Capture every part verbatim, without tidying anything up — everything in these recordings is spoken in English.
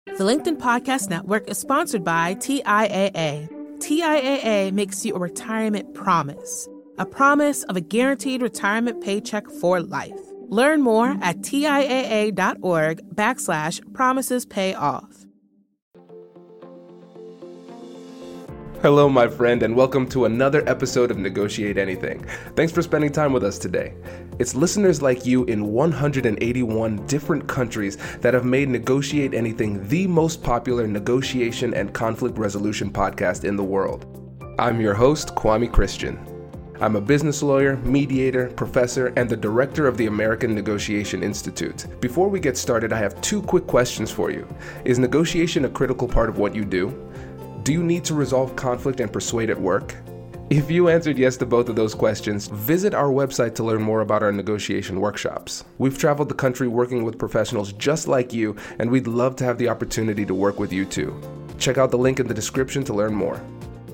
The LinkedIn Podcast Network is sponsored by T I A A. T I A A makes you a retirement promise, a promise of a guaranteed retirement paycheck for life. Learn more at TIAA.org backslash promises pay off. Hello, my friend, and welcome to another episode of Negotiate Anything. Thanks for spending time with us today. It's listeners like you in one hundred eighty-one different countries that have made Negotiate Anything the most popular negotiation and conflict resolution podcast in the world. I'm your host, Kwame Christian. I'm a business lawyer, mediator, professor, and the director of the American Negotiation Institute. Before we get started, I have two quick questions for you. Is negotiation a critical part of what you do? Do you need to resolve conflict and persuade at work? If you answered yes to both of those questions, visit our website to learn more about our negotiation workshops. We've traveled the country working with professionals just like you, and we'd love to have the opportunity to work with you too. Check out the link in the description to learn more.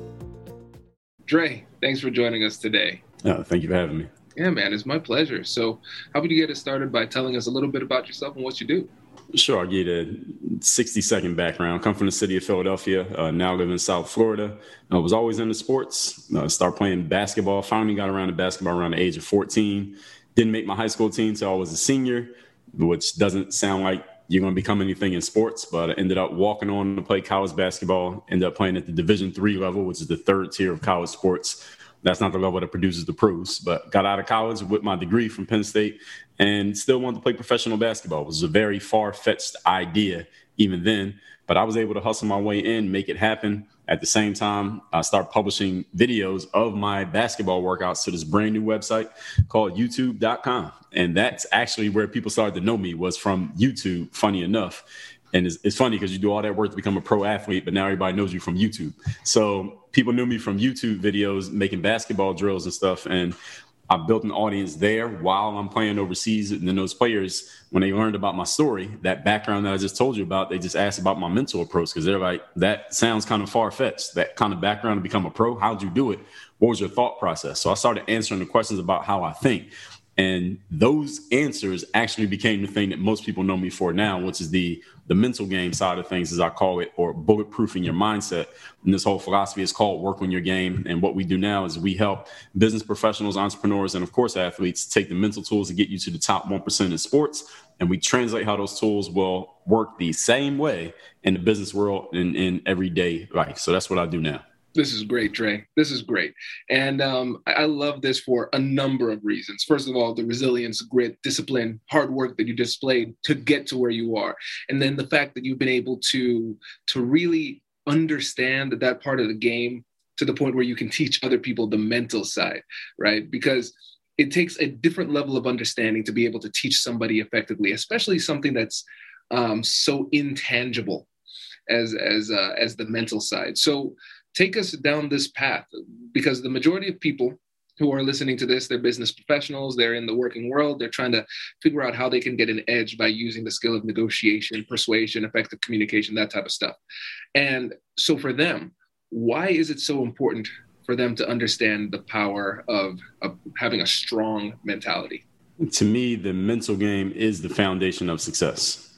Dre, thanks for joining us today. Oh, thank you for having me. Yeah, man, it's my pleasure. So how about you get us started by telling us a little bit about yourself and what you do? Sure, I'll give you a sixty second background. I come from the city of Philadelphia, uh, now live in South Florida. I was always into sports, uh, started playing basketball, finally got around to basketball around the age of fourteen. Didn't make my high school team until I was a senior, which doesn't sound like you're going to become anything in sports, but I ended up walking on to play college basketball, ended up playing at the Division three level, which is the third tier of college sports. That's not the level that produces the pros, but got out of college with my degree from Penn State and still wanted to play professional basketball. It was a very far-fetched idea even then, but I was able to hustle my way in, make it happen. At the same time, I started publishing videos of my basketball workouts to this brand new website called YouTube dot com. And that's actually where people started to know me, was from YouTube, funny enough. And it's, it's funny because you do all that work to become a pro athlete, but now everybody knows you from YouTube. So people knew me from YouTube videos, making basketball drills and stuff. And I built an audience there while I'm playing overseas. And then those players, when they learned about my story, that background that I just told you about, they just asked about my mental approach because they're like, that sounds kind of far-fetched, that kind of background to become a pro. How'd you do it? What was your thought process? So I started answering the questions about how I think. And those answers actually became the thing that most people know me for now, which is the the mental game side of things, as I call it, or bulletproofing your mindset. And this whole philosophy is called Work on Your Game. And what we do now is we help business professionals, entrepreneurs, and of course, athletes take the mental tools to get you to the top one percent in sports. And we translate how those tools will work the same way in the business world and in everyday life. So that's what I do now. This is great, Dre. This is great. And um, I love this for a number of reasons. First of all, the resilience, grit, discipline, hard work that you displayed to get to where you are. And then the fact that you've been able to, to really understand that, that part of the game to the point where you can teach other people the mental side, right? Because it takes a different level of understanding to be able to teach somebody effectively, especially something that's um, so intangible as, as, uh, as the mental side. So take us down this path, because the majority of people who are listening to this, they're business professionals, they're in the working world, they're trying to figure out how they can get an edge by using the skill of negotiation, persuasion, effective communication, that type of stuff. And so for them, why is it so important for them to understand the power of, of having a strong mentality? To me, the mental game is the foundation of success,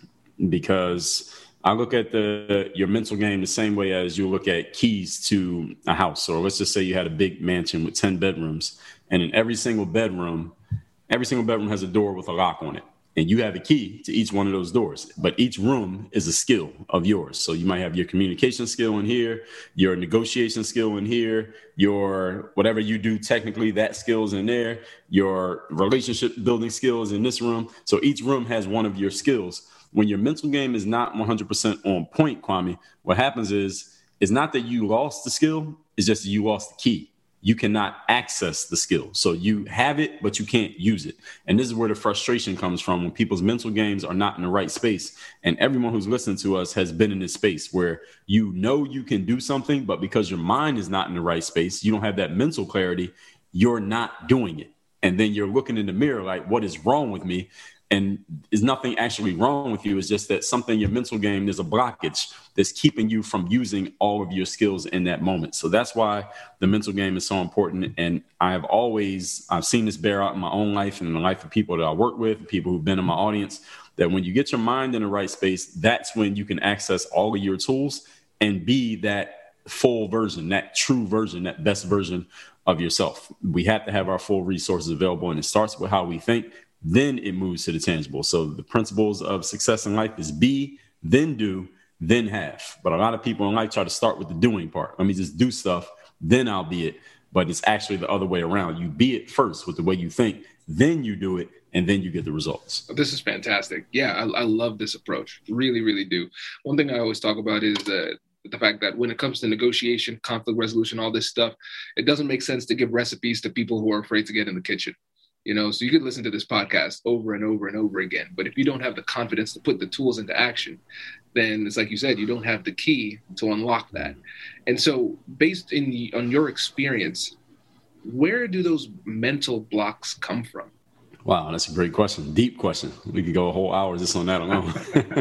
because I look at the your mental game the same way as you look at keys to a house. Or let's just say you had a big mansion with ten bedrooms, and in every single bedroom, every single bedroom has a door with a lock on it. And you have a key to each one of those doors. But each room is a skill of yours. So you might have your communication skill in here, your negotiation skill in here, your whatever you do technically, that skill's in there, your relationship building skills in this room. So each room has one of your skills. When your mental game is not one hundred percent on point, Kwame, what happens is, it's not that you lost the skill, it's just that you lost the key. You cannot access the skill. So you have it, but you can't use it. And this is where the frustration comes from, when people's mental games are not in the right space. And everyone who's listened to us has been in this space where you know you can do something, but because your mind is not in the right space, you don't have that mental clarity, you're not doing it. And then you're looking in the mirror like, what is wrong with me? And there's nothing actually wrong with you. It's just that something in your mental game, there's a blockage that's keeping you from using all of your skills in that moment. So that's why the mental game is so important. And I have always, I've seen this bear out in my own life and in the life of people that I work with, people who've been in my audience, that when you get your mind in the right space, that's when you can access all of your tools and be that full version, that true version, that best version of yourself. We have to have our full resources available, and it starts with how we think. Then it moves to the tangible. So the principles of success in life is be, then do, then have. But a lot of people in life try to start with the doing part. Let me just do stuff, then I'll be it. But it's actually the other way around. You be it first with the way you think, then you do it, and then you get the results. This is fantastic. Yeah, I, I love this approach. Really, really do. One thing I always talk about is uh, the fact that when it comes to negotiation, conflict resolution, all this stuff, it doesn't make sense to give recipes to people who are afraid to get in the kitchen. You know, so you could listen to this podcast over and over and over again. But if you don't have the confidence to put the tools into action, then it's like you said, you don't have the key to unlock that. And so based in the, on your experience, where do those mental blocks come from? Wow, that's a great question. Deep question. We could go a whole hour just on that alone.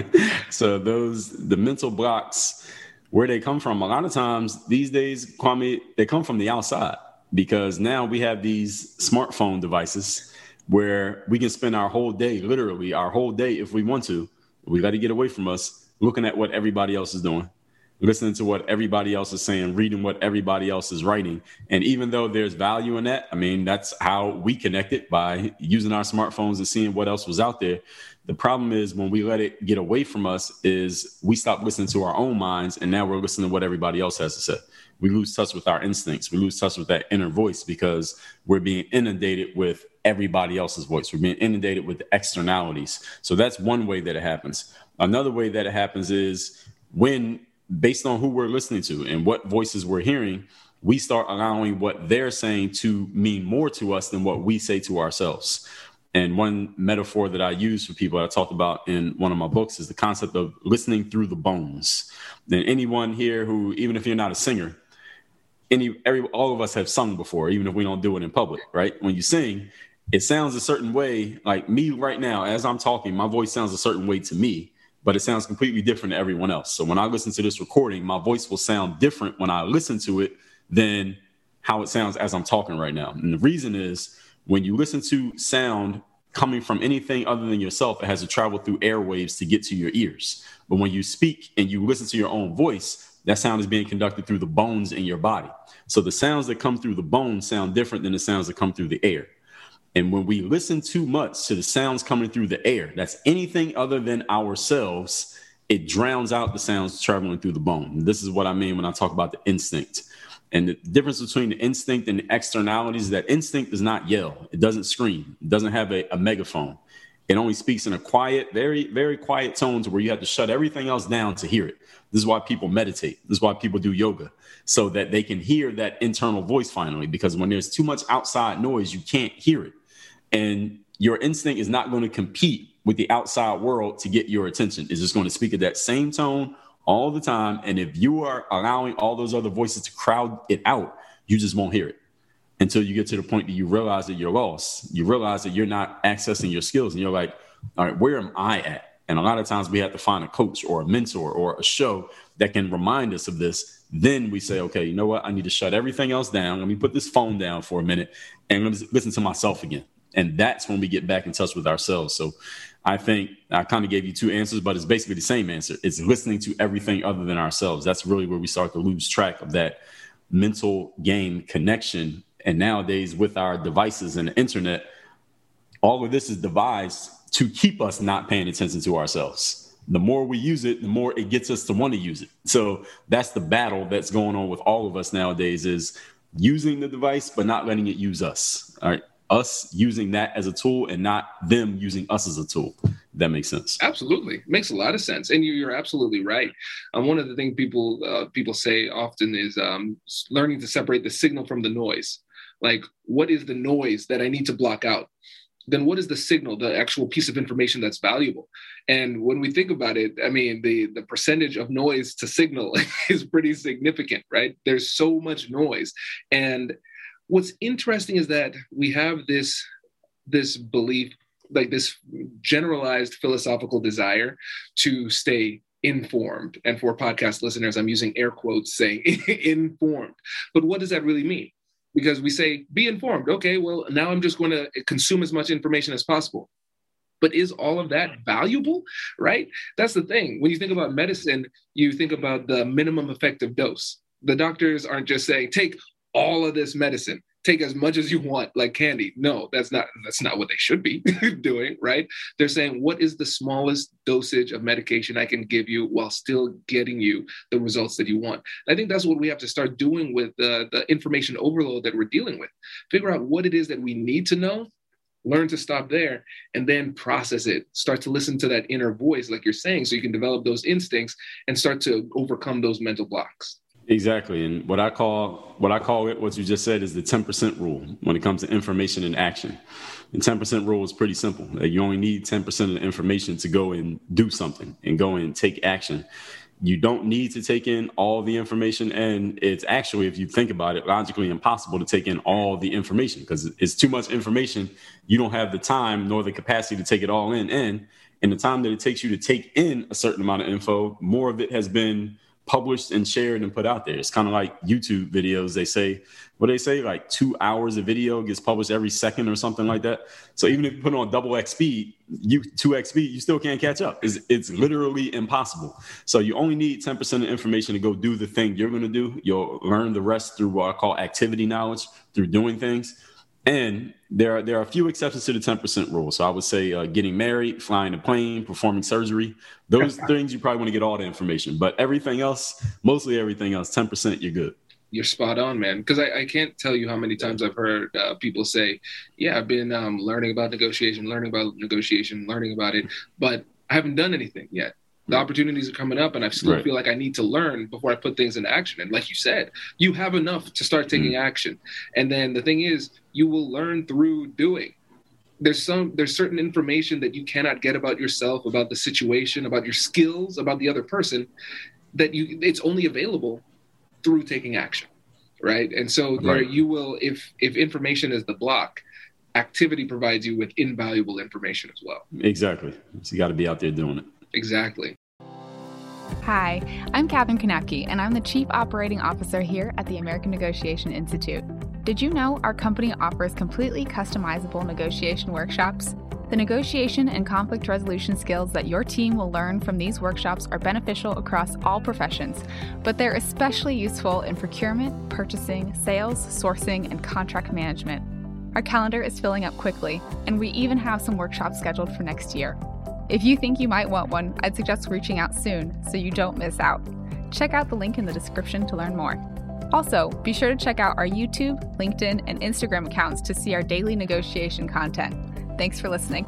So those, the mental blocks, where they come from, a lot of times these days, Kwame, they come from the outside. Because now we have these smartphone devices where we can spend our whole day, literally our whole day, if we want to. We got to get away from us, looking at what everybody else is doing, listening to what everybody else is saying, reading what everybody else is writing. And even though there's value in that, I mean, that's how we connected, by using our smartphones and seeing what else was out there. The problem is when we let it get away from us is we stop listening to our own minds, and now we're listening to what everybody else has to say. We lose touch with our instincts. We lose touch with that inner voice because we're being inundated with everybody else's voice. We're being inundated with the externalities. So that's one way that it happens. Another way that it happens is when, based on who we're listening to and what voices we're hearing, we start allowing what they're saying to mean more to us than what we say to ourselves. And one metaphor that I use for people that I talked about in one of my books is the concept of listening through the bones. Then anyone here who, even if you're not a singer, Any, every, all of us have sung before, even if we don't do it in public, right? When you sing, it sounds a certain way. Like me right now, as I'm talking, my voice sounds a certain way to me, but it sounds completely different to everyone else. So when I listen to this recording, my voice will sound different when I listen to it than how it sounds as I'm talking right now. And the reason is when you listen to sound coming from anything other than yourself, it has to travel through airwaves to get to your ears. But when you speak and you listen to your own voice, that sound is being conducted through the bones in your body. So the sounds that come through the bones sound different than the sounds that come through the air. And when we listen too much to the sounds coming through the air, that's anything other than ourselves, it drowns out the sounds traveling through the bone. And this is what I mean when I talk about the instinct. And the difference between the instinct and the externalities is that instinct does not yell. It doesn't scream. It doesn't have a, a megaphone. It only speaks in a quiet, very, very quiet tone to where you have to shut everything else down to hear it. This is why people meditate. This is why people do yoga, so that they can hear that internal voice finally, because when there's too much outside noise, you can't hear it. And your instinct is not going to compete with the outside world to get your attention. It's just going to speak at that same tone all the time. And if you are allowing all those other voices to crowd it out, you just won't hear it until you get to the point that you realize that you're lost. You realize that you're not accessing your skills, and you're like, all right, where am I at? And a lot of times we have to find a coach or a mentor or a show that can remind us of this. Then we say, okay, you know what? I need to shut everything else down. Let me put this phone down for a minute and let me listen to myself again. And that's when we get back in touch with ourselves. So I think I kind of gave you two answers, but it's basically the same answer. It's listening to everything other than ourselves. That's really where we start to lose track of that mental game connection. And nowadays with our devices and the internet, all of this is devised to keep us not paying attention to ourselves. The more we use it, the more it gets us to want to use it. So that's the battle that's going on with all of us nowadays, is using the device, but not letting it use us. All right. Us using that as a tool and not them using us as a tool. That makes sense. Absolutely. Makes a lot of sense. And you, you're absolutely right. Um, one of the things people uh, people say often is um, learning to separate the signal from the noise. Like, what is the noise that I need to block out? Then what is the signal, the actual piece of information that's valuable? And when we think about it, I mean, the, the percentage of noise to signal is pretty significant, right? There's so much noise. And what's interesting is that we have this, this belief, like this generalized philosophical desire to stay informed. And for podcast listeners, I'm using air quotes saying informed. But what does that really mean? Because we say, be informed. Okay, well, now I'm just going to consume as much information as possible. But is all of that valuable, right? That's the thing. When you think about medicine, you think about the minimum effective dose. The doctors aren't just saying, take all of this medicine, take as much as you want, like candy. No, that's not that's not what they should be doing, right? They're saying, what is the smallest dosage of medication I can give you while still getting you the results that you want? I think that's what we have to start doing with the, the information overload that we're dealing with. Figure out what it is that we need to know, learn to stop there, and then process it. Start to listen to that inner voice, like you're saying, so you can develop those instincts and start to overcome those mental blocks. Exactly. And what I call what I call it, what you just said, is the ten percent rule when it comes to information and action. The ten percent rule is pretty simple. Like, you only need ten percent of the information to go and do something and go and take action. You don't need to take in all the information. And it's actually, if you think about it, logically impossible to take in all the information because it's too much information. You don't have the time nor the capacity to take it all in. And in the time that it takes you to take in a certain amount of info, more of it has been published and shared and put out there. It's kind of like YouTube videos. They say, what they say, like two hours of video gets published every second or something like that. So even if you put it on double X speed, you two X speed, you still can't catch up. It's, it's literally impossible. So you only need ten percent of information to go do the thing you're going to do. You'll learn the rest through what I call activity knowledge, through doing things. And there are, there are a few exceptions to the ten percent rule. So I would say uh, getting married, flying a plane, performing surgery, those things you probably want to get all the information. But everything else, mostly everything else, ten percent, you're good. You're spot on, man. Because I, I can't tell you how many times I've heard uh, people say, yeah, I've been um, learning about negotiation, learning about negotiation, learning about it, but I haven't done anything yet. The opportunities are coming up and I still right. feel like I need to learn before I put things into action. And like you said, you have enough to start taking mm. action. And then the thing is, you will learn through doing. There's some, there's certain information that you cannot get about yourself, about the situation, about your skills, about the other person, that you, it's only available through taking action. Right. And so right. there you will, if, if information is the block, activity provides you with invaluable information as well. Exactly. So you got to be out there doing it. Exactly. Hi, I'm Katherine Kanapke, and I'm the Chief Operating Officer here at the American Negotiation Institute. Did you know our company offers completely customizable negotiation workshops? The negotiation and conflict resolution skills that your team will learn from these workshops are beneficial across all professions, but they're especially useful in procurement, purchasing, sales, sourcing, and contract management. Our calendar is filling up quickly, and we even have some workshops scheduled for next year. If you think you might want one, I'd suggest reaching out soon so you don't miss out. Check out the link in the description to learn more. Also, be sure to check out our YouTube, LinkedIn, and Instagram accounts to see our daily negotiation content. Thanks for listening.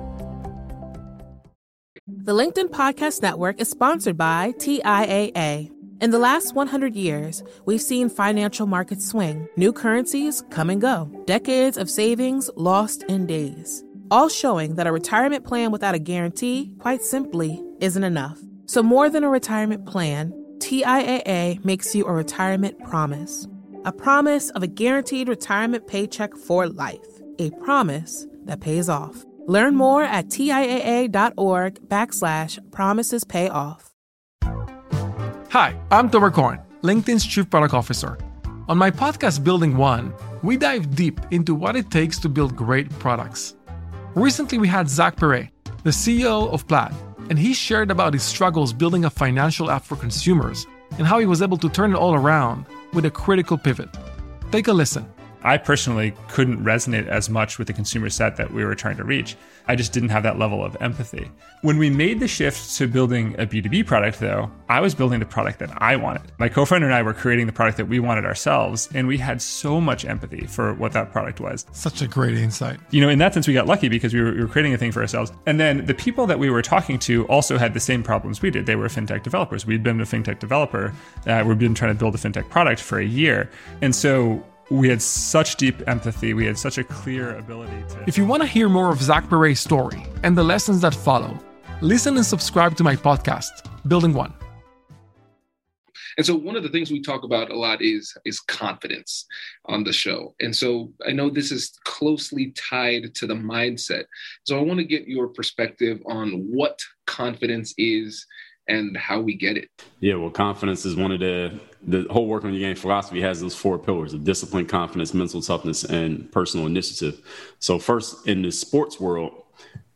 The LinkedIn Podcast Network is sponsored by T I A A. In the last one hundred years, we've seen financial markets swing, new currencies come and go, decades of savings lost in days, all showing that a retirement plan without a guarantee, quite simply, isn't enough. So more than a retirement plan, T I A A makes you a retirement promise. A promise of a guaranteed retirement paycheck for life. A promise that pays off. Learn more at TIAA.org backslash promises pay off. Hi, I'm Tomer Cohen, LinkedIn's Chief Product Officer. On my podcast, Building One, we dive deep into what it takes to build great products. Recently, we had Zach Perret, the C E O of Plaid, and he shared about his struggles building a financial app for consumers and how he was able to turn it all around with a critical pivot. Take a listen. I personally couldn't resonate as much with the consumer set that we were trying to reach. I just didn't have that level of empathy. When we made the shift to building a B two B product, though, I was building the product that I wanted. My co-founder and I were creating the product that we wanted ourselves, and we had so much empathy for what that product was. Such a great insight. You know, in that sense, we got lucky because we were, we were creating a thing for ourselves. And then the people that we were talking to also had the same problems we did. They were fintech developers. We'd been a fintech developer. Uh, we've been trying to build a fintech product for a year. And so we had such deep empathy. We had such a clear ability to... If you want to hear more of Zach Perret's story and the lessons that follow, listen and subscribe to my podcast, Building One. And so one of the things we talk about a lot is, is confidence on the show. And so I know this is closely tied to the mindset. So I want to get your perspective on what confidence is and how we get it. Yeah, well, confidence is one of the, the whole work on your game philosophy has those four pillars of discipline, confidence, mental toughness, and personal initiative. So first, in the sports world,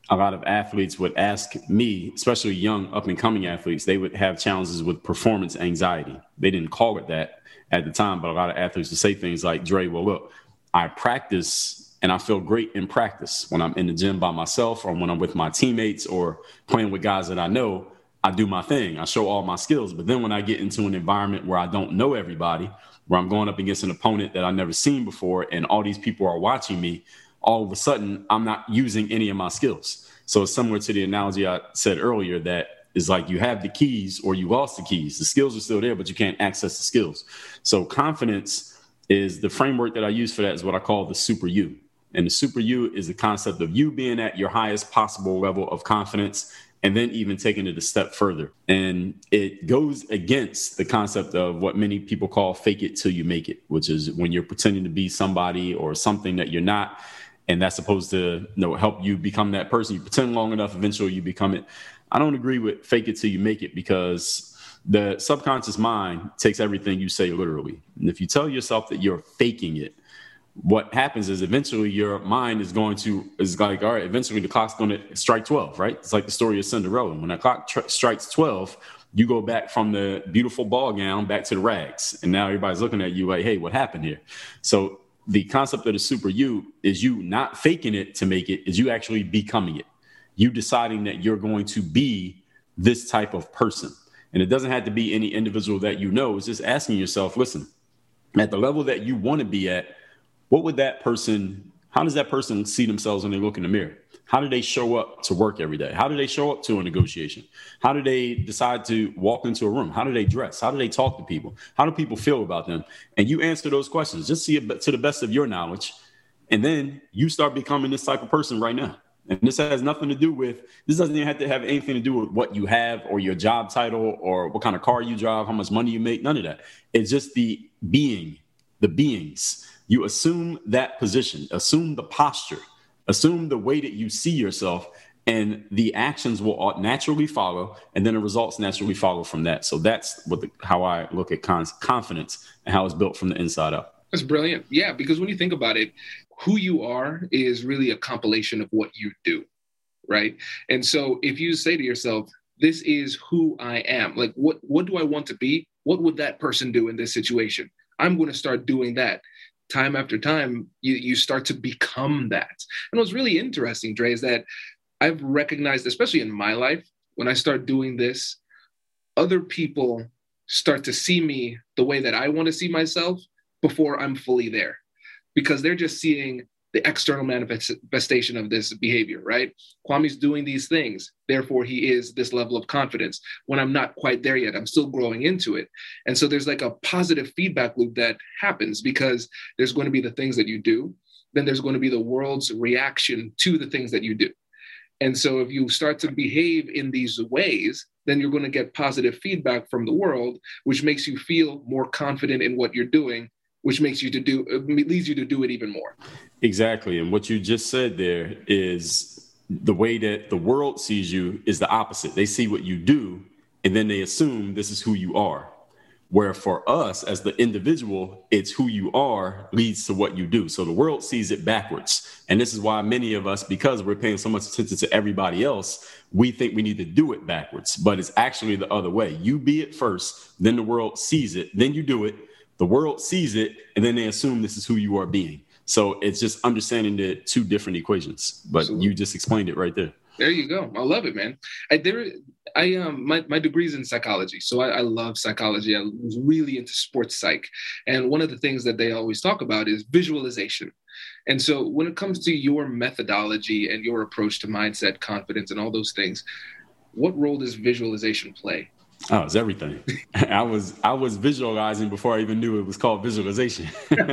a lot of athletes would ask me, especially young up and coming athletes, they would have challenges with performance anxiety. They didn't call it that at the time, but a lot of athletes would say things like, Dre, well, look, I practice and I feel great in practice when I'm in the gym by myself or when I'm with my teammates or playing with guys that I know. I do my thing. I show all my skills. But then when I get into an environment where I don't know everybody, where I'm going up against an opponent that I've never seen before, and all these people are watching me, all of a sudden, I'm not using any of my skills. So it's similar to the analogy I said earlier that is like you have the keys or you lost the keys. The skills are still there, but you can't access the skills. So confidence is the framework that I use for that is what I call the super you. And the super you is the concept of you being at your highest possible level of confidence and then even taking it a step further. And it goes against the concept of what many people call fake it till you make it, which is when you're pretending to be somebody or something that you're not. And that's supposed to, you know, help you become that person. You pretend long enough, eventually you become it. I don't agree with fake it till you make it because the subconscious mind takes everything you say literally. And if you tell yourself that you're faking it, what happens is eventually your mind is going to, is like, all right, eventually the clock's going to strike twelve, right? It's like the story of Cinderella. When that clock tr- strikes twelve, you go back from the beautiful ball gown back to the rags. And now everybody's looking at you like, hey, what happened here? So the concept of the super you is you not faking it to make it, is you actually becoming it. You deciding that you're going to be this type of person. And it doesn't have to be any individual that you know. It's just asking yourself, listen, at the level that you want to be at, what would that person, how does that person see themselves when they look in the mirror? How do they show up to work every day? How do they show up to a negotiation? How do they decide to walk into a room? How do they dress? How do they talk to people? How do people feel about them? And you answer those questions, just see it to the best of your knowledge. And then you start becoming this type of person right now. And this has nothing to do with, this doesn't even have to have anything to do with what you have or your job title or what kind of car you drive, how much money you make, none of that. It's just the being, the beings. You assume that position, assume the posture, assume the way that you see yourself, and the actions will naturally follow, and then the results naturally follow from that. So that's what the, how I look at con- confidence and how it's built from the inside up. That's brilliant. Yeah, because when you think about it, who you are is really a compilation of what you do, right? And so if you say to yourself, this is who I am, like what, what do I want to be? What would that person do in this situation? I'm going to start doing that. Time after time, you, you start to become that. And what's really interesting, Dre, is that I've recognized, especially in my life, when I start doing this, other people start to see me the way that I want to see myself before I'm fully there, because they're just seeing the external manifestation of this behavior, right? Kwame's doing these things, therefore he is this level of confidence. When I'm not quite there yet, I'm still growing into it. And so there's like a positive feedback loop that happens because there's going to be the things that you do, then there's going to be the world's reaction to the things that you do. And so if you start to behave in these ways, then you're going to get positive feedback from the world, which makes you feel more confident in what you're doing, which makes you to do, it leads you to do it even more. Exactly. And what you just said there is the way that the world sees you is the opposite. They see what you do, and then they assume this is who you are. Where for us as the individual, it's who you are leads to what you do. So the world sees it backwards. And this is why many of us, because we're paying so much attention to everybody else, we think we need to do it backwards. But it's actually the other way. You be it first, then the world sees it, then you do it. The world sees it, and then they assume this is who you are being. So it's just understanding the two different equations. But Absolutely. You just explained it right there. There you go. I love it, man. I there, I um, my my degree's in psychology, so I, I love psychology. I was really into sports psych, and one of the things that they always talk about is visualization. And so when it comes to your methodology and your approach to mindset, confidence, and all those things, what role does visualization play? Oh, it's everything. I was I was visualizing before I even knew it was called visualization.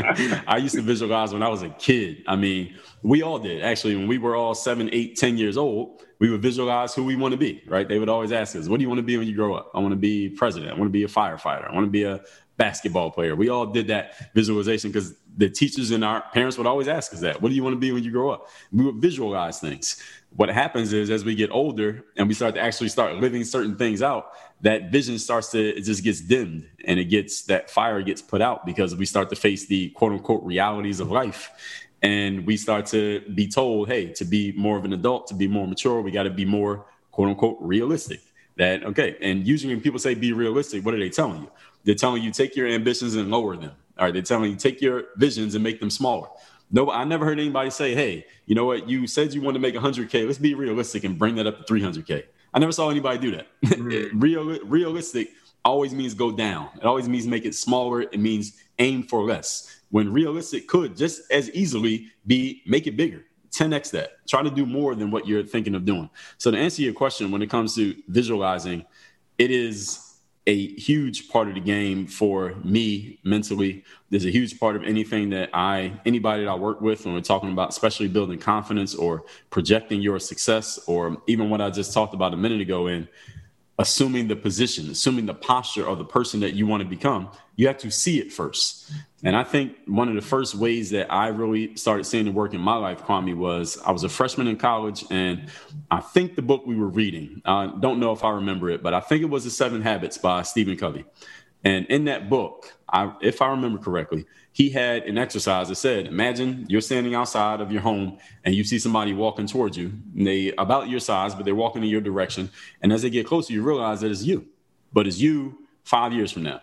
I used to visualize when I was a kid. I mean, we all did. Actually, when we were all seven, eight, ten years old, we would visualize who we want to be, right? They would always ask us, what do you want to be when you grow up? I want to be president. I want to be a firefighter. I want to be a basketball player. We all did that visualization because the teachers and our parents would always ask us that. What do you want to be when you grow up? We would visualize things. What happens is as we get older and we start to actually start living certain things out, that vision starts to, it just gets dimmed and it gets, that fire gets put out because we start to face the quote unquote realities of life. And we start to be told, hey, to be more of an adult, to be more mature, we got to be more, quote unquote, realistic. That, okay. And usually when people say be realistic, what are they telling you? They're telling you take your ambitions and lower them. All right. They're telling you take your visions and make them smaller. No, I never heard anybody say, hey, you know what? You said you want to make one hundred K. Let's be realistic and bring that up to three hundred K. I never saw anybody do that. Mm-hmm. Real, realistic always means go down. It always means make it smaller. It means aim for less. When realistic could just as easily be make it bigger, ten X that. Try to do more than what you're thinking of doing. So to answer your question, when it comes to visualizing, it is a huge part of the game for me mentally. There's a huge part of anything that I, anybody that I work with when we're talking about, especially building confidence or projecting your success, or even what I just talked about a minute ago in assuming the position, assuming the posture of the person that you want to become, you have to see it first. And I think one of the first ways that I really started seeing it work in my life, Kwame, was I was a freshman in college, and I think the book we were reading, I don't know if I remember it, but I think it was The Seven Habits by Stephen Covey. And in that book, I, if I remember correctly, he had an exercise that said, imagine you're standing outside of your home and you see somebody walking towards you, and they about your size, but they're walking in your direction. And as they get closer, you realize that it's you, but it's you five years from now.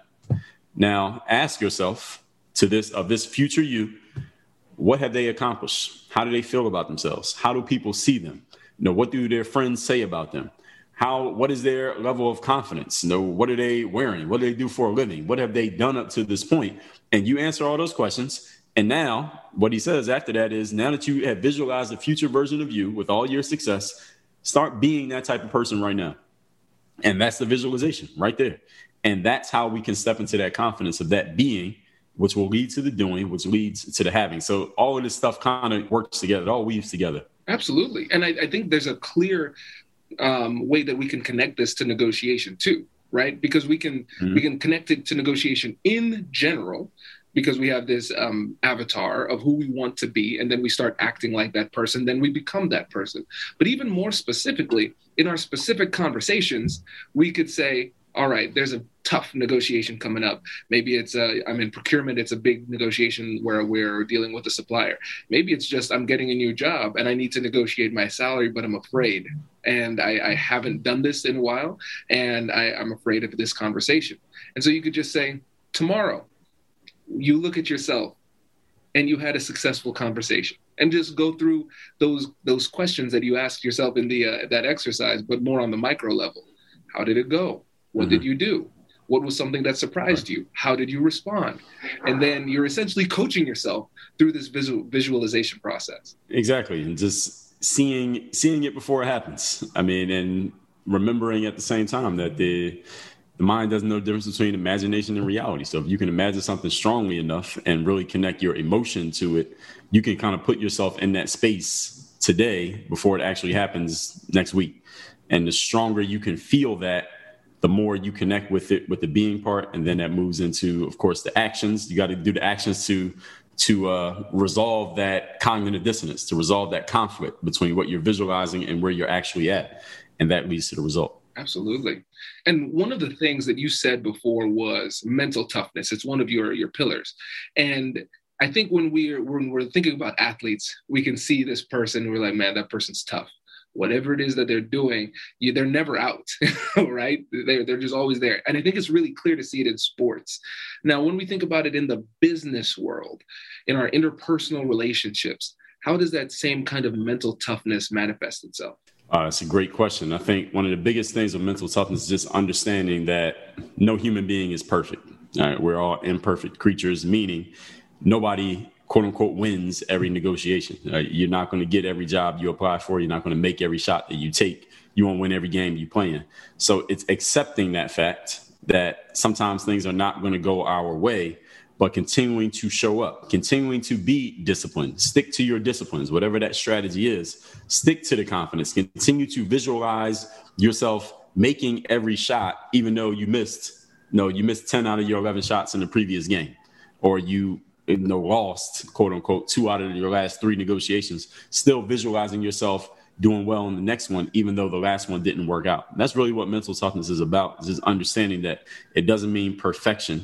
Now, ask yourself, to this of this future you, what have they accomplished? How do they feel about themselves? How do people see them? You know, what do their friends say about them? How, what is their level of confidence? You know, what are they wearing? What do they do for a living? What have they done up to this point? And you answer all those questions. And now what he says after that is, now that you have visualized the future version of you with all your success, start being that type of person right now. And that's the visualization right there. And that's how we can step into that confidence of that being, which will lead to the doing, which leads to the having. So all of this stuff kind of works together. It all weaves together. Absolutely. And I, I think there's a clear um, way that we can connect this to negotiation too, right? Because we can mm-hmm. we can connect it to negotiation in general, because we have this um, avatar of who we want to be, and then we start acting like that person, then we become that person. But even more specifically, in our specific conversations, we could say, all right, there's a tough negotiation coming up. Maybe it's a, I'm in procurement. It's a big negotiation where we're dealing with a supplier. Maybe it's just I'm getting a new job and I need to negotiate my salary, but I'm afraid. And I, I haven't done this in a while, and I, I'm afraid of this conversation. And so you could just say, tomorrow, you look at yourself and you had a successful conversation, and just go through those those questions that you asked yourself in the uh, that exercise, but more on the micro level. How did it go? What mm-hmm. did you do? What was something that surprised you? How did you respond? And then you're essentially coaching yourself through this visual visualization process. Exactly. And just seeing seeing it before it happens. I mean, and remembering at the same time that the the mind doesn't know the difference between imagination and reality. So if you can imagine something strongly enough and really connect your emotion to it, you can kind of put yourself in that space today before it actually happens next week. And the stronger you can feel that, the more you connect with it, with the being part. And then that moves into, of course, the actions. You got to do the actions to to uh, resolve that cognitive dissonance, to resolve that conflict between what you're visualizing and where you're actually at. And that leads to the result. Absolutely. And one of the things that you said before was mental toughness. It's one of your, your pillars. And I think when we're, when we're thinking about athletes, we can see this person and we're like, man, that person's tough. Whatever it is that they're doing, you, they're never out, right? They're, they're just always there. And I think it's really clear to see it in sports. Now, when we think about it in the business world, in our interpersonal relationships, how does that same kind of mental toughness manifest itself? Uh, it's a great question. I think one of the biggest things of mental toughness is just understanding that no human being is perfect. All right? We're all imperfect creatures, meaning nobody, quote unquote, wins every negotiation. Uh, you're not going to get every job you apply for. You're not going to make every shot that you take. You won't win every game you play in. So it's accepting that fact that sometimes things are not going to go our way, but continuing to show up, continuing to be disciplined, stick to your disciplines, whatever that strategy is, stick to the confidence, continue to visualize yourself making every shot, even though you missed, no, you missed ten out of your eleven shots in the previous game, or you, you know, lost, quote unquote, two out of your last three negotiations, still visualizing yourself doing well in the next one, even though the last one didn't work out. That's really what mental toughness is about, is just understanding that it doesn't mean perfection.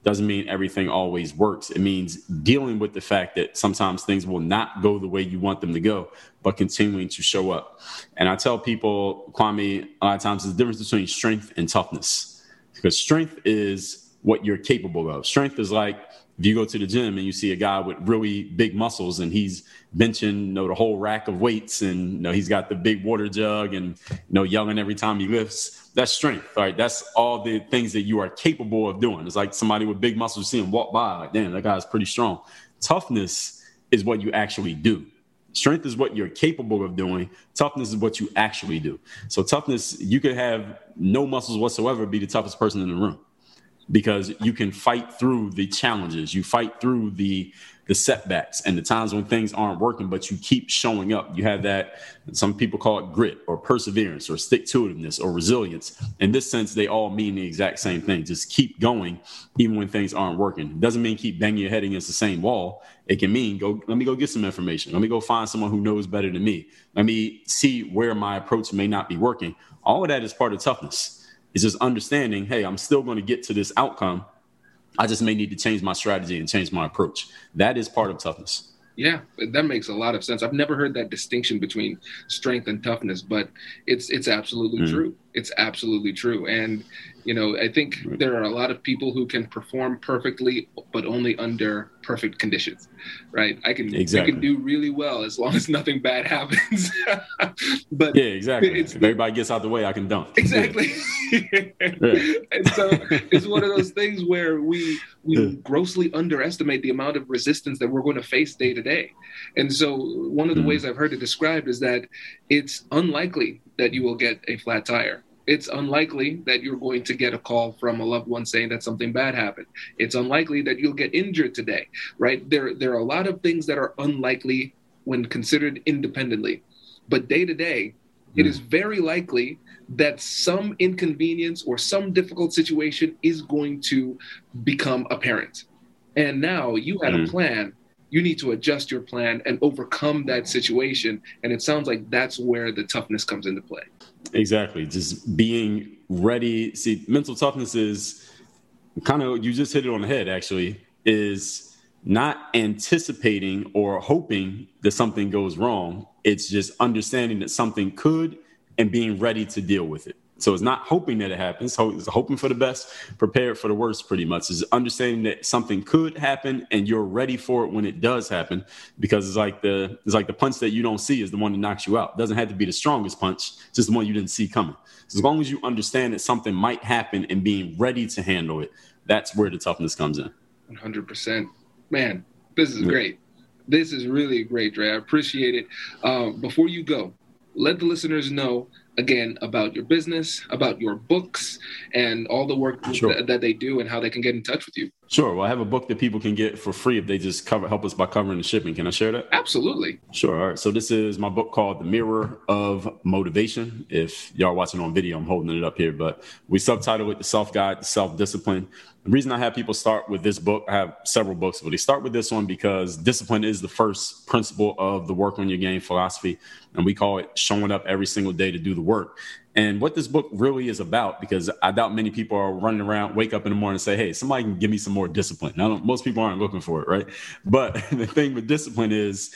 doesn't mean everything always works. It means dealing with the fact that sometimes things will not go the way you want them to go, but continuing to show up. And I tell people, Kwame, a lot of times there's a difference between strength and toughness, because strength is what you're capable of. Strength is like if you go to the gym and you see a guy with really big muscles and he's benching, you know, the whole rack of weights, and you know, he's got the big water jug and, you know, yelling every time he lifts. That's strength, right? That's all the things that you are capable of doing. It's like somebody with big muscles, you see him walk by, like, damn, that guy's pretty strong. Toughness is what you actually do. Strength is what you're capable of doing. Toughness is what you actually do. So toughness, you could have no muscles whatsoever, be the toughest person in the room, because you can fight through the challenges. You fight through the the setbacks and the times when things aren't working, but you keep showing up. You have that, some people call it grit or perseverance or stick-to-itiveness or resilience. In this sense, they all mean the exact same thing. Just keep going even when things aren't working. It doesn't mean keep banging your head against the same wall. It can mean, go, let me go get some information. Let me go find someone who knows better than me. Let me see where my approach may not be working. All of that is part of toughness. It's just understanding, hey, I'm still going to get to this outcome. I just may need to change my strategy and change my approach. That is part of toughness. Yeah, that makes a lot of sense. I've never heard that distinction between strength and toughness, but it's it's absolutely mm. true. It's absolutely true. And, you know, I think right. there are a lot of people who can perform perfectly, but only under perfect conditions, right? I can, exactly. I can do really well as long as nothing bad happens. But yeah, exactly. It's, if everybody gets out the way, I can dunk. Exactly. Yeah. And so it's one of those things where we we yeah. grossly underestimate the amount of resistance that we're going to face day to day. And so one of the mm. ways I've heard it described is that it's unlikely that you will get a flat tire. It's unlikely that you're going to get a call from a loved one saying that something bad happened. It's unlikely that you'll get injured today, right? There, there are a lot of things that are unlikely when considered independently. But day to day, it is very likely that some inconvenience or some difficult situation is going to become apparent. And now you had mm. a plan. You need to adjust your plan and overcome that situation. And it sounds like that's where the toughness comes into play. Exactly. Just being ready. See, mental toughness is kind of, you just hit it on the head, actually, is not anticipating or hoping that something goes wrong. It's just understanding that something could and being ready to deal with it. So it's not hoping that it happens. It's hoping for the best, prepared for the worst, pretty much. It's understanding that something could happen and you're ready for it when it does happen, because it's like the it's like the punch that you don't see is the one that knocks you out. It doesn't have to be the strongest punch, it's just the one you didn't see coming. So as long as you understand that something might happen and being ready to handle it, that's where the toughness comes in. one hundred percent. Man, this is great. This is really great, Dre. I appreciate it. Um, before you go, let the listeners know again about your business, about your books, and all the work sure. th- that they do and how they can get in touch with you. Sure. Well, I have a book that people can get for free if they just cover help us by covering the shipping. Can I share that? Absolutely. Sure. All right. So this is my book called The Mirror of Motivation. If y'all are watching on video, I'm holding it up here, but we subtitle it The Self-Guide to Self-Discipline. The reason I have people start with this book, I have several books, but they start with this one because discipline is the first principle of the work on your game philosophy. And we call it showing up every single day to do the work. And what this book really is about, because I doubt many people are running around, wake up in the morning and say, hey, somebody can give me some more discipline. Now, most people aren't looking for it, right? But the thing with discipline is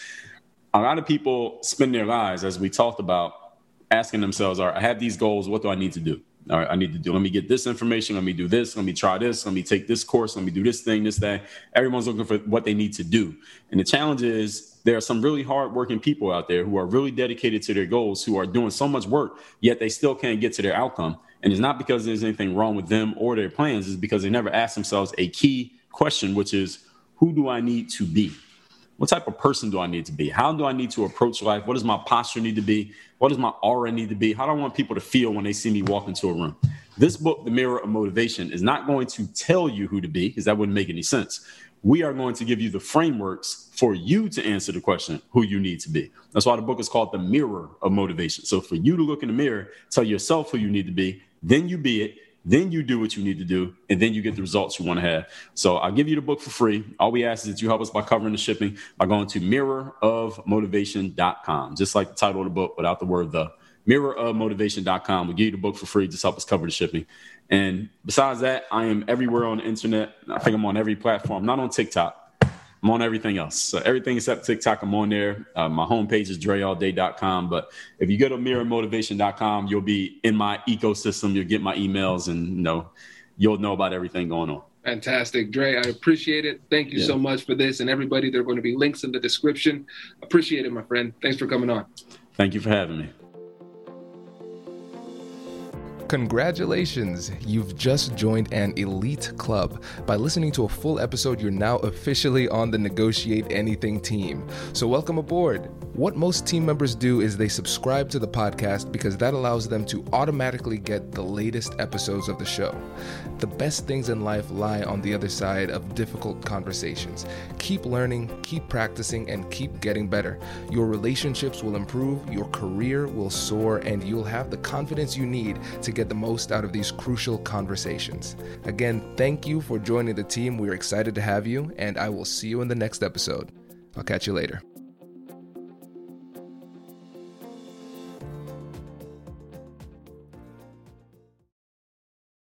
a lot of people spend their lives, as we talked about, asking themselves, all right, I have these goals. What do I need to do? All right, I need to do, let me get this information. Let me do this. Let me try this. Let me take this course. Let me do this thing, this, that. Everyone's looking for what they need to do. And the challenge is there are some really hardworking people out there who are really dedicated to their goals, who are doing so much work, yet they still can't get to their outcome. And it's not because there's anything wrong with them or their plans. It's because they never ask themselves a key question, which is, who do I need to be? What type of person do I need to be? How do I need to approach life? What does my posture need to be? What does my aura need to be? How do I want people to feel when they see me walk into a room? This book, The Mirror of Motivation, is not going to tell you who to be, because that wouldn't make any sense. We are going to give you the frameworks for you to answer the question, who you need to be. That's why the book is called The Mirror of Motivation. So for you to look in the mirror, tell yourself who you need to be, then you be it. Then you do what you need to do, and then you get the results you want to have. So I'll give you the book for free. All we ask is that you help us by covering the shipping by going to mirror of motivation dot com, just like the title of the book without the word the, mirror of motivation dot com. We'll give you the book for free. Just help us cover the shipping. And besides that, I am everywhere on the internet. I think I'm on every platform, not on TikTok. I'm on everything else. So everything except TikTok, I'm on there. Uh, my homepage is dre all day dot com. But if you go to mirror motivation dot com, you'll be in my ecosystem. You'll get my emails and, you know, you'll know about everything going on. Fantastic. Dre, I appreciate it. Thank you yeah. so much for this. And everybody, there are going to be links in the description. Appreciate it, my friend. Thanks for coming on. Thank you for having me. Congratulations! You've just joined an elite club. By listening to a full episode, you're now officially on the Negotiate Anything team. So welcome aboard. What most team members do is they subscribe to the podcast because that allows them to automatically get the latest episodes of the show. The best things in life lie on the other side of difficult conversations. Keep learning, keep practicing, and keep getting better. Your relationships will improve, your career will soar, and you'll have the confidence you need to get the most out of these crucial conversations. Again, thank you for joining the team. We're excited to have you, and I will see you in the next episode. I'll catch you later.